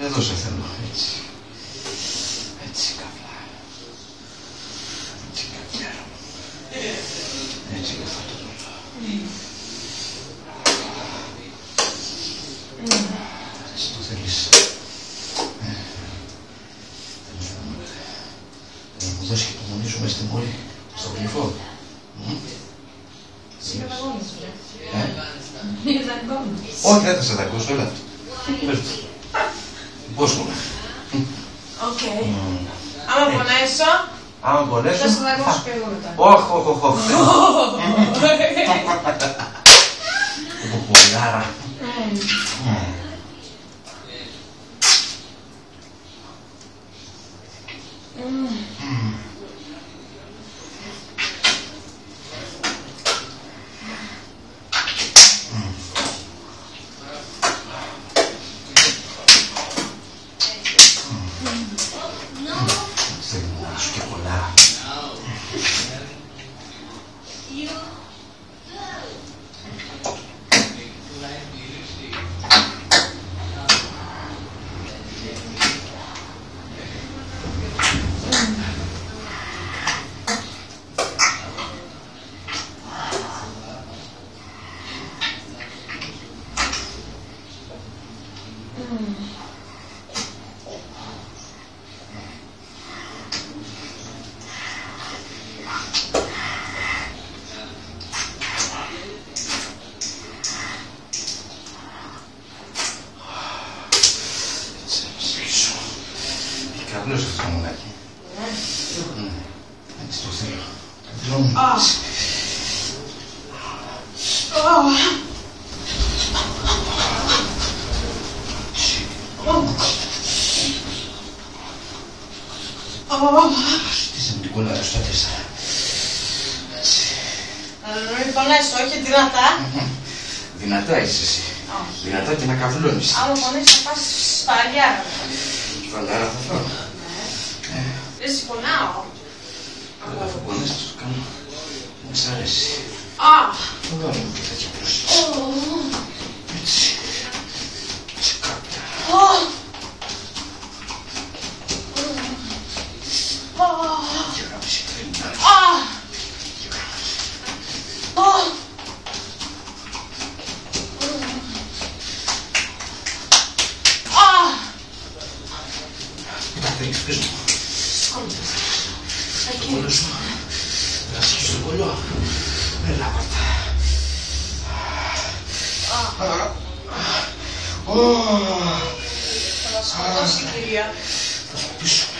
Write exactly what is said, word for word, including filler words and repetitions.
Εδώ σε θέλω, έτσι. Έτσι καβλά. Έτσι καβλιά. Έτσι καθόλου. Έτσι το θέλεις. Θα μου δώσει και το μονί σου μες στη μόλι, στο γλυφό. Εσύ καταγώνεις, ρε. Ε? Είναι δαγκώνεις. Όχι, δεν θα σε δαγκώσω, έλα. Υπόσχομαι. Οκ. Άμα πονέσω, Άμα πονέσω... θα σε δαγκώσω και εγώ μετά. Όχι, όχι, όχι, όχι. Ποπολάρα. Σου και πολλά. Καβλός αυτό το μουνάκι. Έτσι το θέλω. Το θέλω μου. Στήσε μου την κόλλα σου, άτεσα. Μην πονέσω, όχι δυνατά. Δυνατά είσαι εσύ. Δυνατά και να καβλώνεις. Άμα πονέσω θα πας στα αγκιάρα. Φαλάρα θα φάω. Δεν σε πονάω. Αλλά θα πονείς να σου κάνω. Μου σ' αρέσει. Θα βάλω μου και τέτοια μπροστά. Έτσι. Έτσι κάποια. Και γράψει κρίναρες. Και γράψει. Τα θέλεις, πες μου. Το κόλλο σου. Θα ασχίσεις το κόλλο. Έλα, πάρτα. Θα μας σκοτώσει η κυρία. Θα σκουπίσω.